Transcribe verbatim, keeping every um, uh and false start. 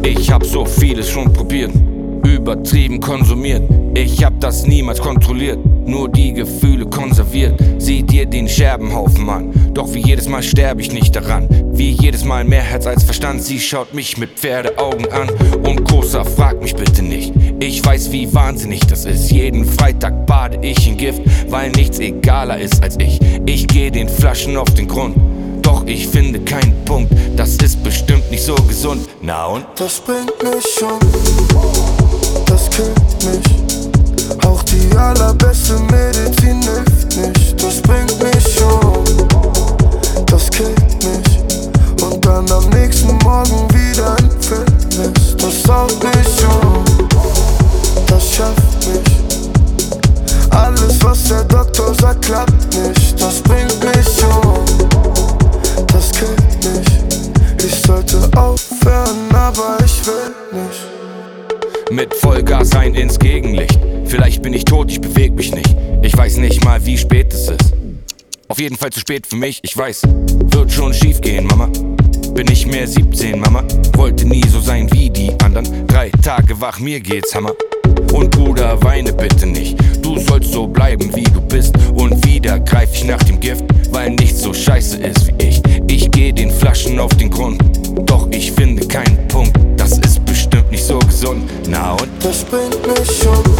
Ich hab so vieles schon probiert, übertrieben konsumiert. Ich hab das niemals kontrolliert, nur die Gefühle konserviert. Sieh dir den Scherbenhaufen an, doch wie jedes Mal sterbe ich nicht daran. Wie jedes Mal mehr Herz als Verstand. Sie schaut mich mit Pferdeaugen an. Und Kosa, frag mich bitte nicht, ich weiß wie wahnsinnig das ist. Jeden Freitag bade ich in Gift, weil nichts egaler ist als ich. Ich geh den Flaschen auf den Grund, doch ich finde keinen Punkt. Das ist bestimmt nicht so gesund. Na und? Das bringt mich um, das killt mich. Auch die allerbeste Medizin hilft nicht. Das bringt mich um, das killt mich. Und dann am nächsten Morgen wieder in Fitness. Das haut mich um, das schafft mich. Alles was der Doktor sagt klappt nicht. Das bringt mich um, das killt mich. Ich sollte aufhören, aber ich will nicht. Mit Vollgas rein ins Gegenlicht. Vielleicht bin ich tot, ich beweg mich nicht. Ich weiß nicht mal wie spät es ist. Auf jeden Fall zu spät für mich, ich weiß. Wird schon schief gehen, Mama. Bin nicht mehr siebzehn, Mama. Wollte nie so sein wie die anderen. Drei Tage wach, mir geht's Hammer. Und Bruder, weine bitte nicht. Du sollst so bleiben wie du bist. Und wieder greif ich nach dem Gift, weil nichts so scheiße ist wie ich. Ich geh den Flaschen auf den Grund, doch ich finde keinen Punkt. Das ist bestimmt nicht so gesund. Na und? Das bringt mich um,